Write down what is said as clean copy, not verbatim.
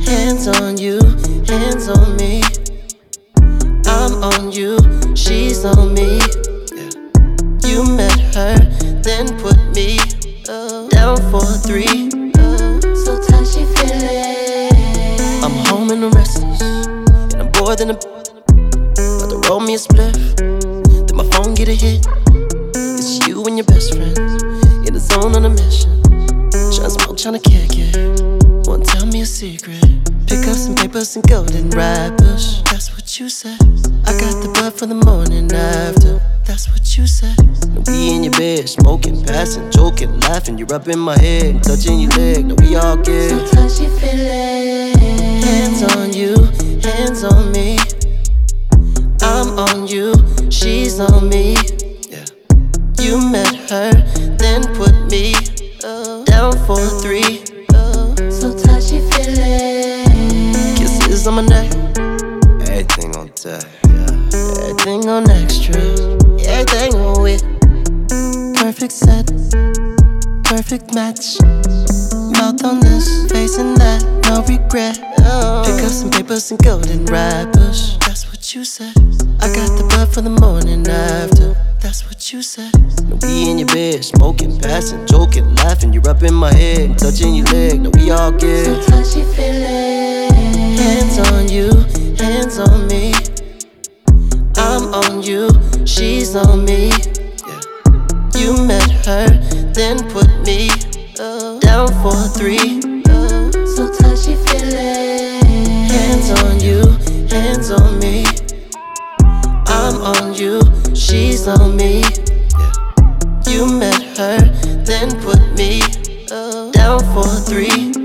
Hands on you, hands on me. I'm on you, she's on me. Yeah. You met her, then put me down for 3. So touchy feeling. I'm home and I'm restless, and I'm bored and I'm about to roll me a spliff. Then my phone get a hit. It's you and your best friends in the zone on a mission. Tryna smoke, tryna kick it. Won't tell me a secret. Pick up some papers and golden wrappers. That's what you said. I got the bud for the morning after. That's what you said. Now we in your bed, smoking, passing, joking, laughing. You're up in my head, I'm touching your leg. Now we all good. So touchy feeling. Hands on you, hands on me. I'm on you, she's on me. Yeah. You met her, then put me down for 3. So touchy feeling. Kisses on my neck, Everything on tap, yeah. everything on extra, everything on it. Perfect set, perfect match. Mouth on this, facing that, no regret. Pick up some papers and golden wrappers. That's what you said. I got the bud for the morning after. That's what you said. Now we in your bed, smoking, passing, joking, laughing. You're up in my head, I'm touching your leg. Now we all good. So touchy feeling. Hands on you, hands on me. I'm on you, she's on me. Yeah. You met her, then put me down for 3. So touchy feeling. Hands on you, hands on me. I'm on you, she's on me. Yeah. You met her, then put me down for 3.